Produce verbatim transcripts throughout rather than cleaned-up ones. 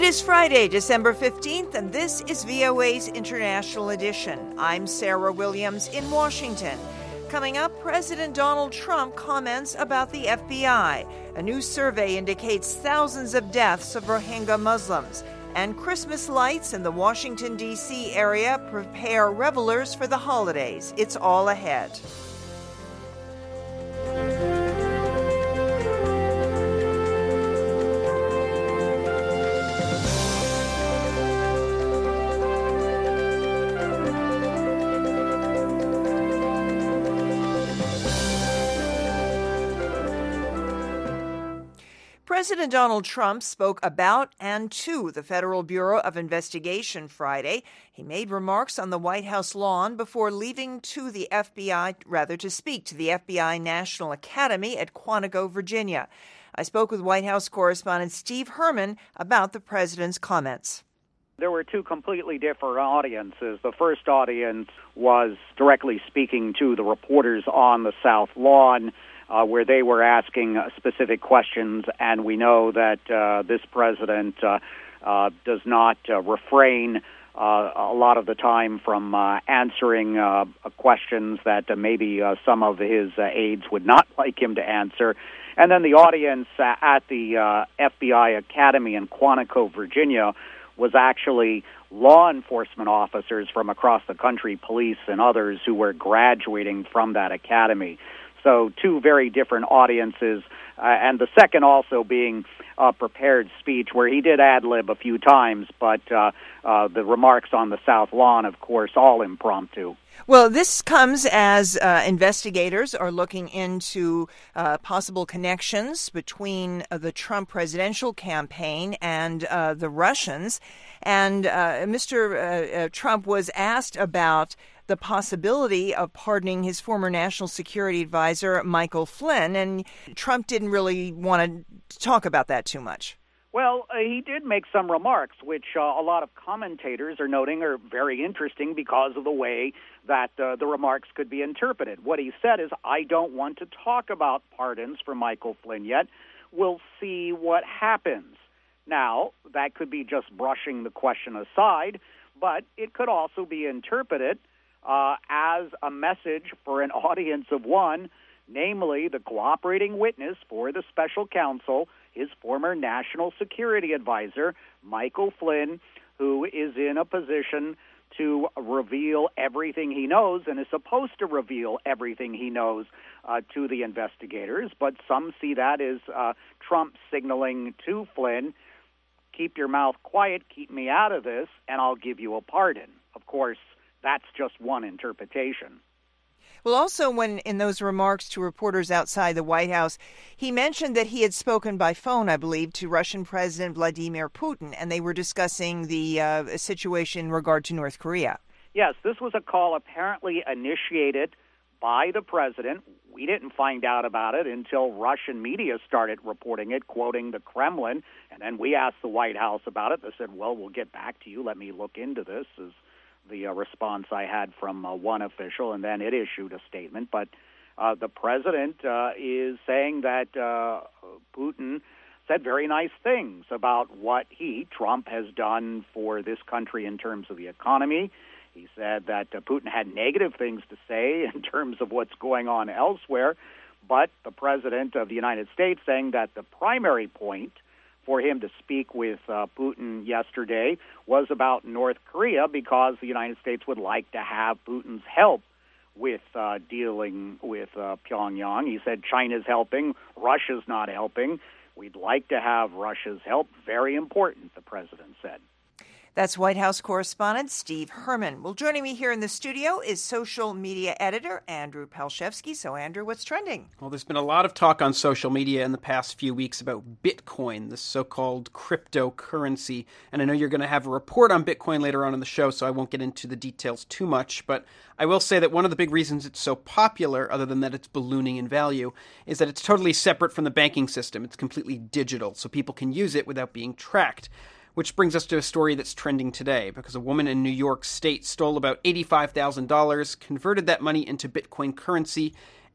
is Friday, December fifteenth, and this is V O A's International Edition. I'm Sarah Williams in Washington. Coming up, President Donald Trump comments about the F B I. A new survey indicates thousands of deaths of Rohingya Muslims. And Christmas lights in the Washington, D C area prepare revelers for the holidays. It's all ahead. President Donald Trump spoke about and to the Federal Bureau of Investigation Friday. He made remarks on the White House lawn before leaving to the F B I, rather to speak to the F B I National Academy at Quantico, Virginia. I spoke with White House correspondent Steve Herman about the president's comments. There were two completely different audiences. The first audience was directly speaking to the reporters on the South Lawn, Uh, where they were asking uh, specific questions, and we know that uh, this president uh, uh, does not uh, refrain uh, a lot of the time from uh, answering uh, questions that uh, maybe uh, some of his uh, aides would not like him to answer. And then the audience uh, at the uh, F B I Academy in Quantico, Virginia, was actually law enforcement officers from across the country, police and others who were graduating from that academy. So two very different audiences, uh, and the second also being a prepared speech where he did ad-lib a few times, but uh, uh, the remarks on the South Lawn, of course, all impromptu. Well, this comes as uh, investigators are looking into uh, possible connections between uh, the Trump presidential campaign and uh, the Russians. And uh, Mister Uh, uh, Trump was asked about the possibility of pardoning his former national security advisor, Michael Flynn, and Trump didn't really want to talk about that too much. Well, uh, he did make some remarks, which uh, a lot of commentators are noting are very interesting because of the way that uh, the remarks could be interpreted. What he said is, I don't want to talk about pardons for Michael Flynn yet. We'll see what happens. Now, that could be just brushing the question aside, but it could also be interpreted uh, as a message for an audience of one, namely the cooperating witness for the special counsel, his former national security advisor, Michael Flynn, who is in a position to reveal everything he knows and is supposed to reveal everything he knows uh, to the investigators. But some see that as uh, Trump signaling to Flynn, keep your mouth quiet, keep me out of this, and I'll give you a pardon. Of course, that's just one interpretation. Well, also, when in those remarks to reporters outside the White House, he mentioned that he had spoken by phone, I believe, to Russian President Vladimir Putin, and they were discussing the uh, situation in regard to North Korea. Yes, this was a call apparently initiated by the president. We didn't find out about it until Russian media started reporting it, quoting the Kremlin, and then we asked the White House about it. They said, well, we'll get back to you. Let me look into this, is the uh, response I had from uh, one official, and then it issued a statement. But uh, the president uh, is saying that uh, Putin said very nice things about what he, Trump, has done for this country in terms of the economy. He said that uh, Putin had negative things to say in terms of what's going on elsewhere, but the president of the United States saying that the primary point for him to speak with uh, Putin yesterday was about North Korea, because the United States would like to have Putin's help with uh, dealing with uh, Pyongyang. He said China's helping, Russia's not helping. We'd like to have Russia's help. Very important, the president said. That's White House correspondent Steve Herman. Well, joining me here in the studio is social media editor Andrew Palshevsky. So, Andrew, what's trending? Well, there's been a lot of talk on social media in the past few weeks about Bitcoin, this so-called cryptocurrency. And I know you're going to have a report on Bitcoin later on in the show, so I won't get into the details too much. But I will say that one of the big reasons it's so popular, other than that it's ballooning in value, is that it's totally separate from the banking system. It's completely digital, so people can use it without being tracked. Which brings us to a story that's trending today, because a woman in New York State stole about eighty-five thousand dollars, converted that money into Bitcoin currency,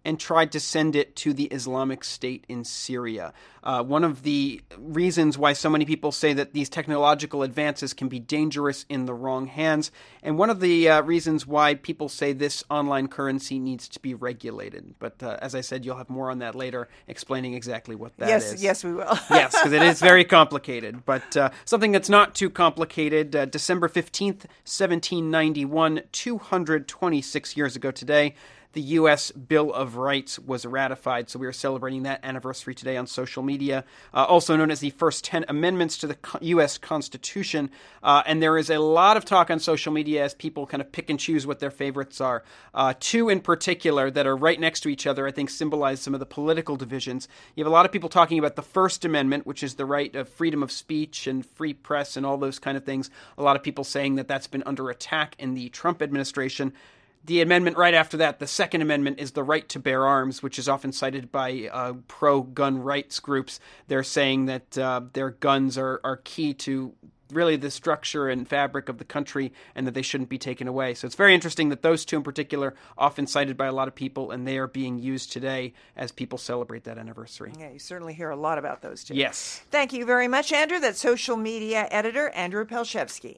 and tried to send it to the Islamic State in Syria. Uh, one of the reasons why so many people say that these technological advances can be dangerous in the wrong hands, and one of the uh, reasons why people say this online currency needs to be regulated. But uh, as I said, you'll have more on that later, explaining exactly what that yes, is. Yes, we will. Yes, because it is very complicated. But uh, something that's not too complicated, uh, December fifteenth, seventeen ninety-one, two hundred twenty-six years ago today, the U S Bill of Rights was ratified, so we are celebrating that anniversary today on social media, uh, also known as the first ten amendments to the U S Constitution. Uh, and there is a lot of talk on social media as people kind of pick and choose what their favorites are. Uh, two in particular that are right next to each other, I think, symbolize some of the political divisions. You have a lot of people talking about the First Amendment, which is the right of freedom of speech and free press and all those kind of things. A lot of people saying that that's been under attack in the Trump administration. The amendment right after that, the Second Amendment, is the right to bear arms, which is often cited by uh, pro-gun rights groups. They're saying that uh, their guns are, are key to really the structure and fabric of the country and that they shouldn't be taken away. So it's very interesting that those two in particular, often cited by a lot of people, and they are being used today as people celebrate that anniversary. Yeah, you certainly hear a lot about those two. Yes. Thank you very much, Andrew. That's social media editor Andrew Pelshevsky.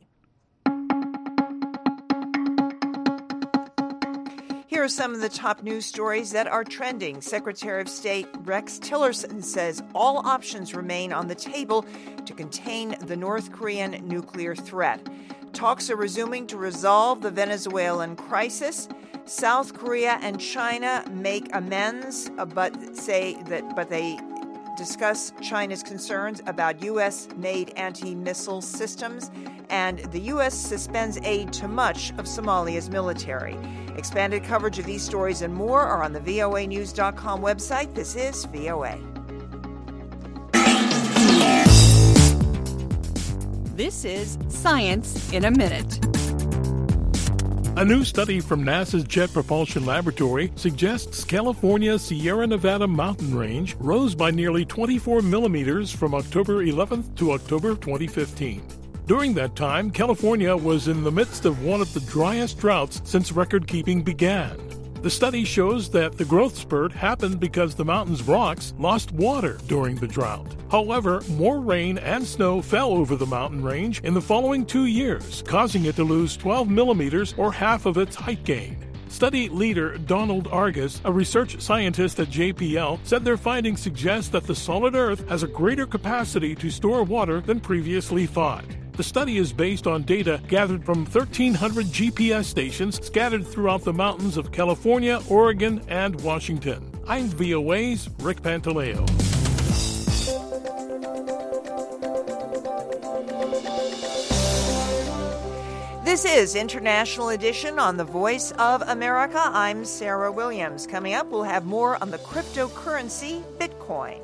Here are some of the top news stories that are trending. Secretary of State Rex Tillerson says all options remain on the table to contain the North Korean nuclear threat. Talks are resuming to resolve the Venezuelan crisis. South Korea and China make amends, but say that, but they discuss China's concerns about U S-made anti-missile systems, and the U S suspends aid to much of Somalia's military. Expanded coverage of these stories and more are on the V O A news dot com website. This is V O A. This is Science in a Minute. A new study from NASA's Jet Propulsion Laboratory suggests California's Sierra Nevada mountain range rose by nearly twenty-four millimeters from October eleventh to October twenty fifteen. During that time, California was in the midst of one of the driest droughts since record-keeping began. The study shows that the growth spurt happened because the mountain's rocks lost water during the drought. However, more rain and snow fell over the mountain range in the following two years, causing it to lose twelve millimeters or half of its height gain. Study leader Donald Argus, a research scientist at J P L, said their findings suggest that the solid Earth has a greater capacity to store water than previously thought. The study is based on data gathered from thirteen hundred G P S stations scattered throughout the mountains of California, Oregon, and Washington. I'm V O A's Rick Pantaleo. This is International Edition on the Voice of America. I'm Sarah Williams. Coming up, we'll have more on the cryptocurrency Bitcoin.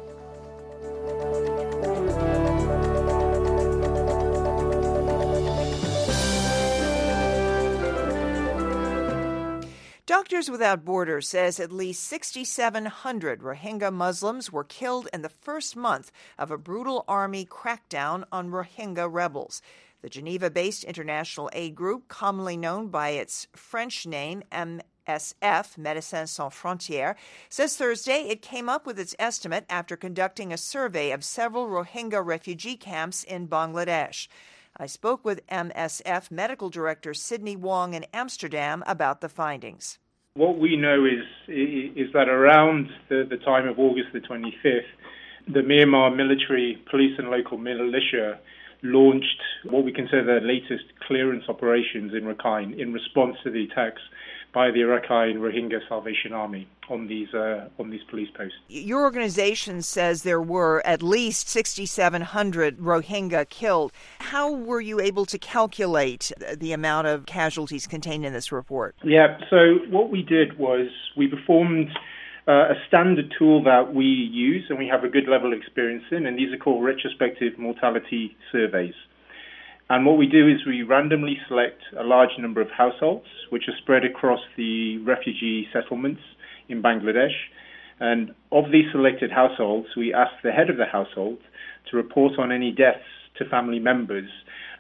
Doctors Without Borders says at least six thousand seven hundred Rohingya Muslims were killed in the first month of a brutal army crackdown on Rohingya rebels. The Geneva-based international aid group, commonly known by its French name, M S F, Médecins Sans Frontières, says Thursday it came up with its estimate after conducting a survey of several Rohingya refugee camps in Bangladesh. I spoke with M S F Medical Director Sidney Wong in Amsterdam about the findings. What we know is is that around the, the time of August the twenty-fifth, the Myanmar military, police and local militia launched what we consider the latest clearance operations in Rakhine in response to the attacks by the Rakhine Rohingya Salvation Army on these uh, on these police posts. Your organization says there were at least six thousand seven hundred Rohingya killed. How were you able to calculate the amount of casualties contained in this report? Yeah, so what we did was we performed uh, a standard tool that we use and we have a good level of experience in, and these are called retrospective mortality surveys. And what we do is we randomly select a large number of households, which are spread across the refugee settlements in Bangladesh. And of these selected households, we ask the head of the household to report on any deaths to family members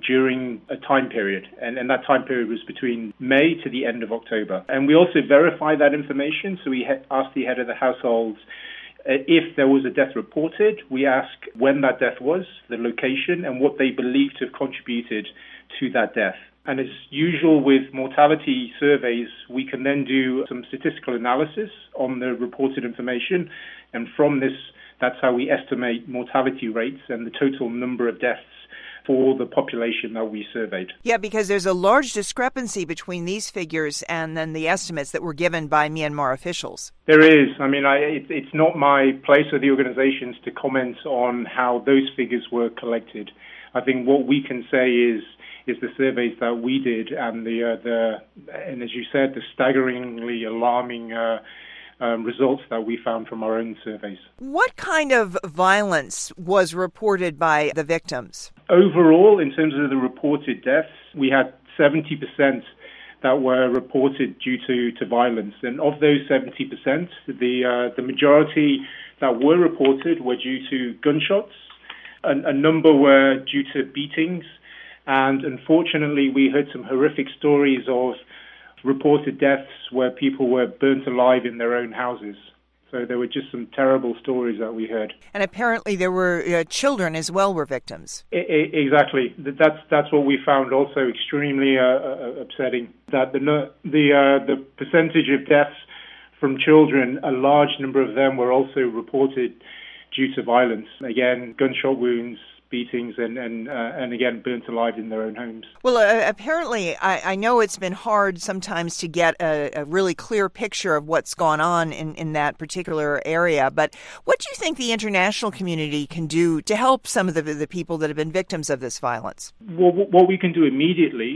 during a time period, and, and that time period was between May to the end of October. And we also verified that information, so we ha- asked the head of the households uh, if there was a death reported. We asked when that death was, the location, and what they believed to have contributed to that death. And as usual with mortality surveys, we can then do some statistical analysis on the reported information, and from this, that's how we estimate mortality rates and the total number of deaths for the population that we surveyed. Yeah, because there's a large discrepancy between these figures and then the estimates that were given by Myanmar officials. There is. I mean, I, it, it's not my place or the organizations to comment on how those figures were collected. I think what we can say is is the surveys that we did and the uh, the and as you said, the staggeringly alarming uh, Um, results that we found from our own surveys. What kind of violence was reported by the victims? Overall, in terms of the reported deaths, we had seventy percent that were reported due to, to violence. And of those seventy percent, the uh, the majority that were reported were due to gunshots. A, a number were due to beatings. And unfortunately, we heard some horrific stories of reported deaths where people were burnt alive in their own houses. So there were just some terrible stories that we heard. And apparently there were uh, children as well were victims. I, I, exactly. That's that's what we found also extremely uh, uh, upsetting. That the the uh, the percentage of deaths from children, a large number of them were also reported due to violence. Again, gunshot wounds, beatings, and and, uh, and again, burnt alive in their own homes. Well, uh, apparently, I, I know it's been hard sometimes to get a, a really clear picture of what's gone on in, in that particular area, but what do you think the international community can do to help some of the, the people that have been victims of this violence? Well, what we can do immediately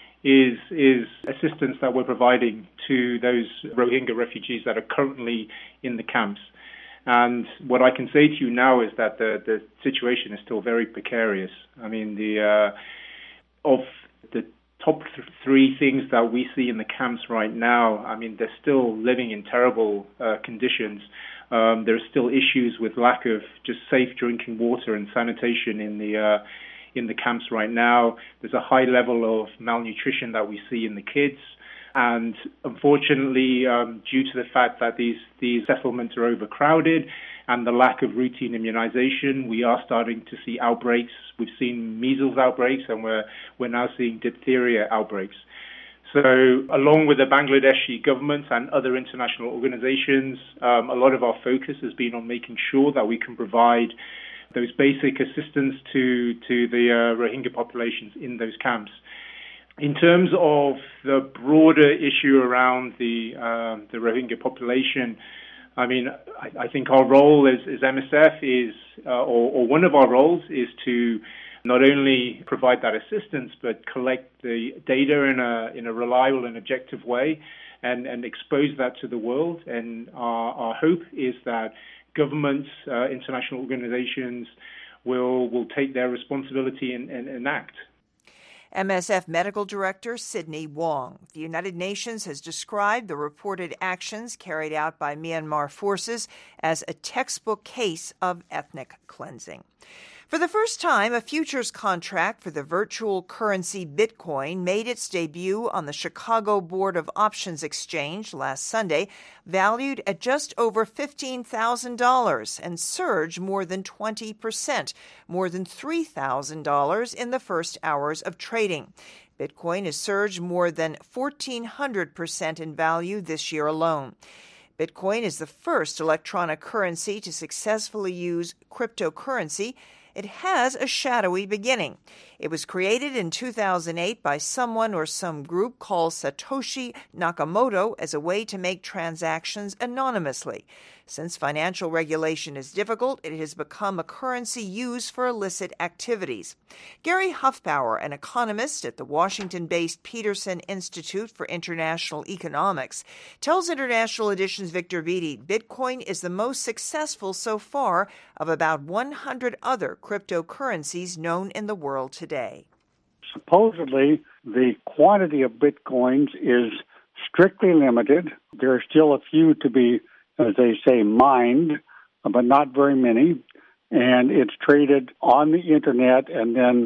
is is assistance that we're providing to those Rohingya refugees that are currently in the camps. And what I can say to you now is that the, the situation is still very precarious. I mean, the uh, of the top th- three things that we see in the camps right now, I mean, they're still living in terrible uh, conditions. Um, there are still issues with lack of just safe drinking water and sanitation in the uh, in the camps right now. There's a high level of malnutrition that we see in the kids. And unfortunately, um, due to the fact that these, these settlements are overcrowded and the lack of routine immunization, we are starting to see outbreaks. We've seen measles outbreaks, and we're we're now seeing diphtheria outbreaks. So along with the Bangladeshi government and other international organizations, um, a lot of our focus has been on making sure that we can provide those basic assistance to, to the uh, Rohingya populations in those camps. In terms of the broader issue around the uh, the Rohingya population, I mean, I, I think our role as, as M S F is, uh, or, or one of our roles is to not only provide that assistance, but collect the data in a in a reliable and objective way, and, and expose that to the world. And our, our hope is that governments, uh, international organizations, will will take their responsibility and, and, and act. M S F Medical Director Sidney Wong. The United Nations has described the reported actions carried out by Myanmar forces as a textbook case of ethnic cleansing. For the first time, a futures contract for the virtual currency Bitcoin made its debut on the Chicago Board of Options Exchange last Sunday, valued at just over fifteen thousand dollars, and surged more than twenty percent, more than three thousand dollars in the first hours of trading. Bitcoin has surged more than fourteen hundred percent in value this year alone. Bitcoin is the first electronic currency to successfully use cryptocurrency. It has a shadowy beginning. It was created in two thousand eight by someone or some group called Satoshi Nakamoto as a way to make transactions anonymously. Since financial regulation is difficult, it has become a currency used for illicit activities. Gary Huffbauer, an economist at the Washington-based Peterson Institute for International Economics, tells International Edition's Victor Beattie Bitcoin is the most successful so far of about one hundred other cryptocurrencies known in the world today. Supposedly, the quantity of Bitcoins is strictly limited. There are still a few to be, as they say, mined, but not very many. And it's traded on the internet and then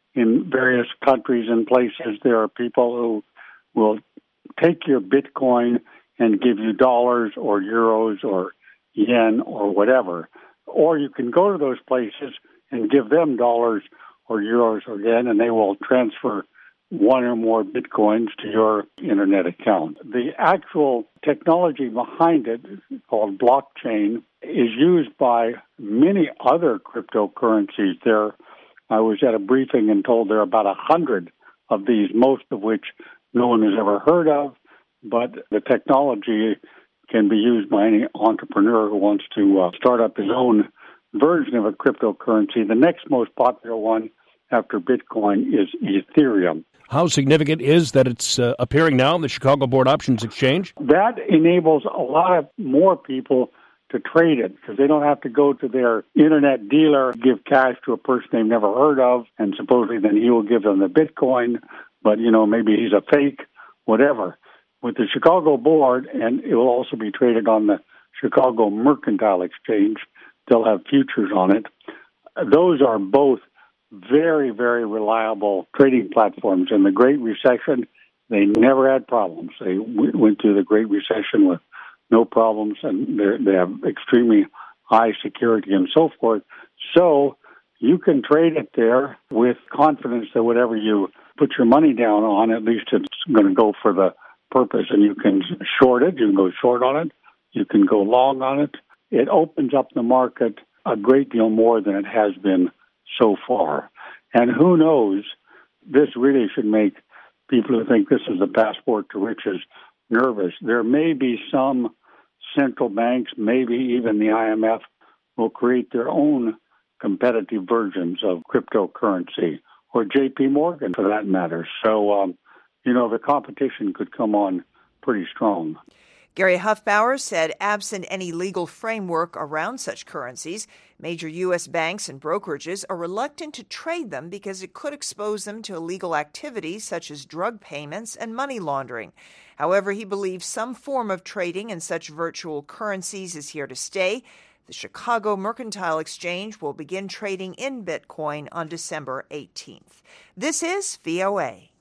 in various countries and places, there are people who will take your Bitcoin and give you dollars or euros or yen or whatever. Or you can go to those places and give them dollars or euros or yen, and they will transfer one or more Bitcoins to your internet account. The actual technology behind it, called blockchain, is used by many other cryptocurrencies. There, I was at a briefing and told there are about a hundred of these, most of which no one has ever heard of, but the technology can be used by any entrepreneur who wants to uh, start up his own version of a cryptocurrency. The next most popular one after Bitcoin is Ethereum. How significant is that it's uh, appearing now in the Chicago Board Options Exchange? That enables a lot of more people to trade it because they don't have to go to their internet dealer, give cash to a person they've never heard of, and supposedly then he will give them the Bitcoin, but, you know, maybe he's a fake, whatever. With the Chicago Board, and it will also be traded on the Chicago Mercantile Exchange, they'll have futures on it. Those are both very, very reliable trading platforms. In the Great Recession, they never had problems. They w- went through the Great Recession with no problems, and they have extremely high security and so forth. So you can trade it there with confidence that whatever you put your money down on, at least it's going to go for the purpose, and you can short it. You can go short on it. You can go long on it. It opens up the market a great deal more than it has been so far. And who knows, this really should make people who think this is the passport to riches nervous. There may be some central banks, maybe even the I M F, will create their own competitive versions of cryptocurrency, or J P Morgan for that matter. So, um, you know, the competition could come on pretty strong. Gary Huffbauer said absent any legal framework around such currencies, major U S banks and brokerages are reluctant to trade them because it could expose them to illegal activities such as drug payments and money laundering. However, he believes some form of trading in such virtual currencies is here to stay. The Chicago Mercantile Exchange will begin trading in Bitcoin on December eighteenth. This is V O A.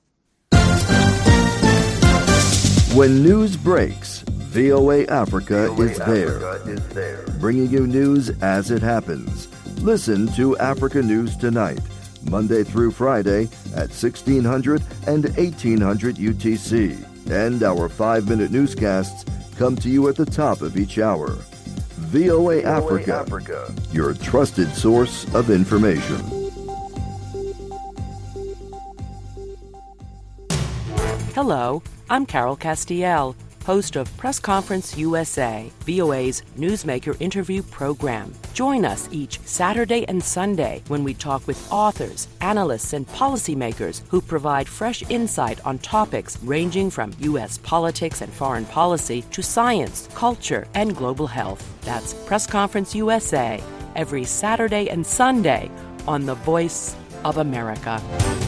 When news breaks, V O A Africa, V O A is, Africa there, is there, bringing you news as it happens. Listen to Africa News Tonight, Monday through Friday at sixteen hundred and eighteen hundred U T C. And our five-minute newscasts come to you at the top of each hour. V O A Africa, Africa, your trusted source of information. Hello, I'm Carol Castiel, host of Press Conference U S A, V O A's newsmaker interview program. Join us each Saturday and Sunday when we talk with authors, analysts, and policymakers who provide fresh insight on topics ranging from U S politics and foreign policy to science, culture, and global health. That's Press Conference U S A, every Saturday and Sunday on The Voice of America.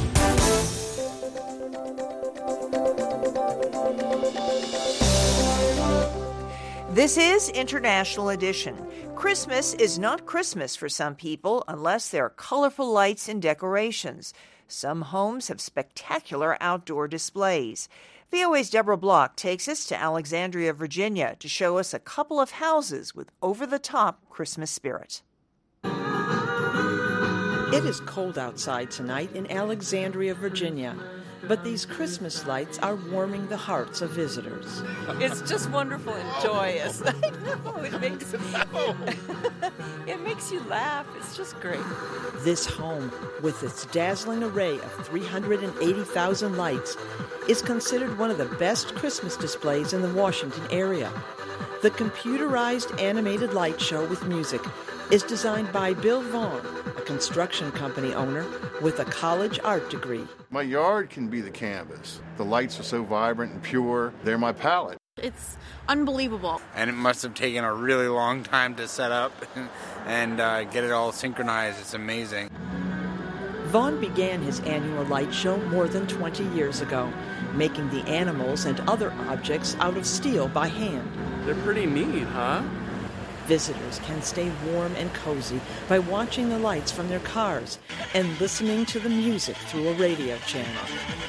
This is International Edition. Christmas is not Christmas for some people unless there are colorful lights and decorations. Some homes have spectacular outdoor displays. V O A's Deborah Block takes us to Alexandria, Virginia, to show us a couple of houses with over-the-top Christmas spirit. It is cold outside tonight in Alexandria, Virginia. But these Christmas lights are warming the hearts of visitors. It's just wonderful and joyous. I know, it makes, it makes you laugh. It's just great. This home, with its dazzling array of three hundred eighty thousand lights, is considered one of the best Christmas displays in the Washington area. The computerized animated light show with music is designed by Bill Vaughn, a construction company owner with a college art degree. My yard can be the canvas. The lights are so vibrant and pure, they're my palette. It's unbelievable. And it must have taken a really long time to set up and uh, get it all synchronized. It's amazing. Vaughn began his annual light show more than twenty years ago, making the animals and other objects out of steel by hand. They're pretty neat, huh? Visitors can stay warm and cozy by watching the lights from their cars and listening to the music through a radio channel.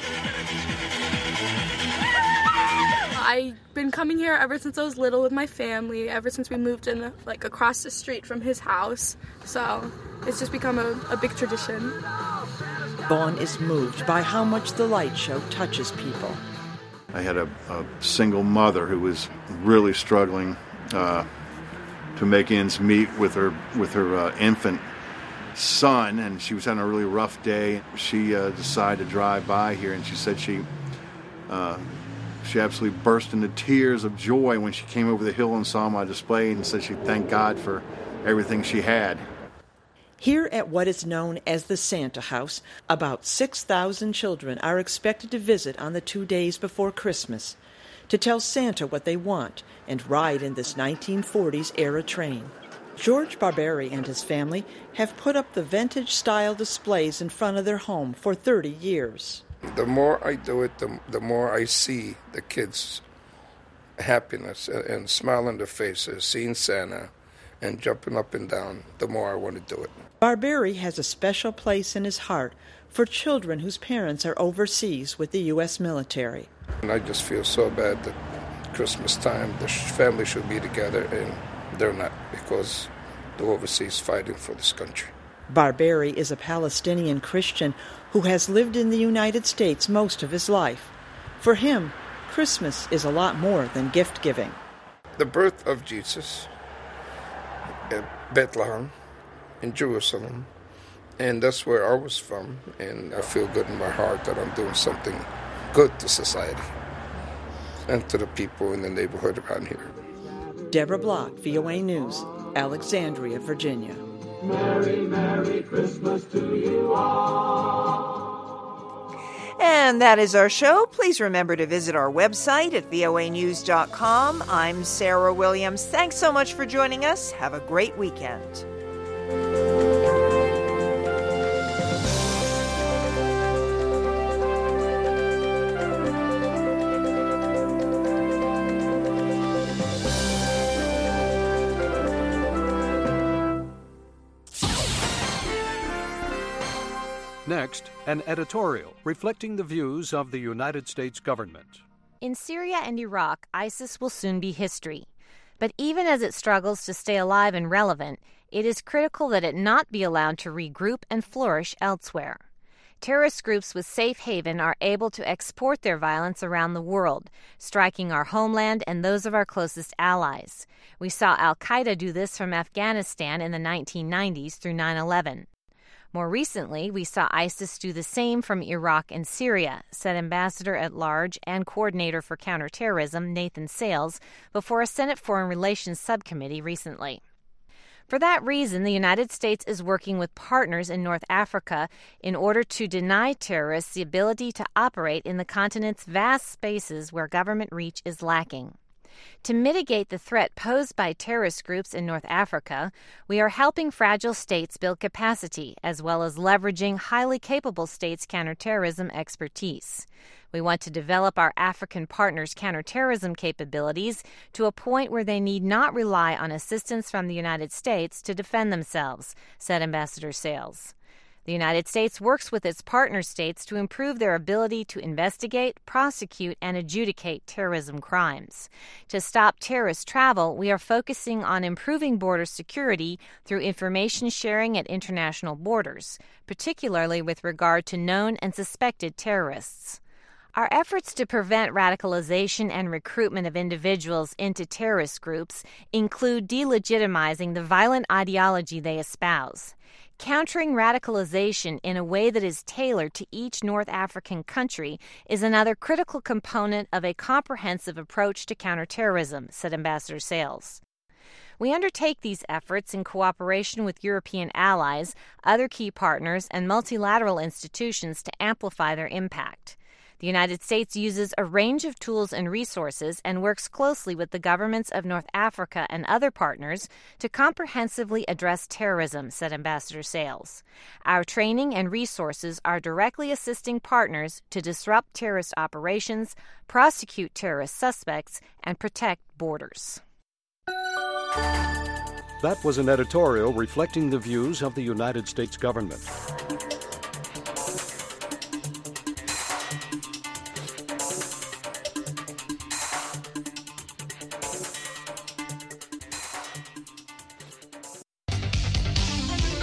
I've been coming here ever since I was little with my family, ever since we moved in, like, across the street from his house. So it's just become a, a big tradition. Vaughn is moved by how much the light show touches people. I had a, a single mother who was really struggling uh, to make ends meet with her with her uh, infant son, and she was having a really rough day. She uh, decided to drive by here, and she said she uh, she absolutely burst into tears of joy when she came over the hill and saw my display, and said she thanked God for everything she had. Here at what is known as the Santa House, about six thousand children are expected to visit on the two days before Christmas to tell Santa what they want and ride in this nineteen forties era train. George Barberi and his family have put up the vintage-style displays in front of their home for thirty years. The more I do it, the, the more I see the kids' happiness and, and smile on their faces, seeing Santa and jumping up and down, the more I want to do it. Barberi has a special place in his heart for children whose parents are overseas with the U S military. And I just feel so bad that Christmas time the family should be together and they're not, because they're overseas fighting for this country. Barberi is a Palestinian Christian who has lived in the United States most of his life. For him, Christmas is a lot more than gift-giving. The birth of Jesus at Bethlehem in Jerusalem, and that's where I was from, and I feel good in my heart that I'm doing something good to society and to the people in the neighborhood around here. Deborah Block, V O A News, Alexandria, Virginia. Merry, Merry Christmas to you all. And that is our show. Please remember to visit our website at V O A news dot com. I'm Sarah Williams. Thanks so much for joining us. Have a great weekend. Next, an editorial reflecting the views of the United States government. In Syria and Iraq, ISIS will soon be history. But even as it struggles to stay alive and relevant, it is critical that it not be allowed to regroup and flourish elsewhere. Terrorist groups with safe haven are able to export their violence around the world, striking our homeland and those of our closest allies. We saw al-Qaeda do this from Afghanistan in the nineteen nineties through nine eleven. More recently, we saw ISIS do the same from Iraq and Syria, said Ambassador at Large and Coordinator for Counterterrorism Nathan Sales before a Senate Foreign Relations Subcommittee recently. For that reason, the United States is working with partners in North Africa in order to deny terrorists the ability to operate in the continent's vast spaces where government reach is lacking. To mitigate the threat posed by terrorist groups in North Africa, we are helping fragile states build capacity, as well as leveraging highly capable states' counterterrorism expertise. We want to develop our African partners' counterterrorism capabilities to a point where they need not rely on assistance from the United States to defend themselves, said Ambassador Sales. The United States works with its partner states to improve their ability to investigate, prosecute, and adjudicate terrorism crimes. To stop terrorist travel, we are focusing on improving border security through information sharing at international borders, particularly with regard to known and suspected terrorists. Our efforts to prevent radicalization and recruitment of individuals into terrorist groups include delegitimizing the violent ideology they espouse. Countering radicalization in a way that is tailored to each North African country is another critical component of a comprehensive approach to counterterrorism, said Ambassador Sales. We undertake these efforts in cooperation with European allies, other key partners, and multilateral institutions to amplify their impact. The United States uses a range of tools and resources and works closely with the governments of North Africa and other partners to comprehensively address terrorism, said Ambassador Sales. Our training and resources are directly assisting partners to disrupt terrorist operations, prosecute terrorist suspects, and protect borders. That was an editorial reflecting the views of the United States government.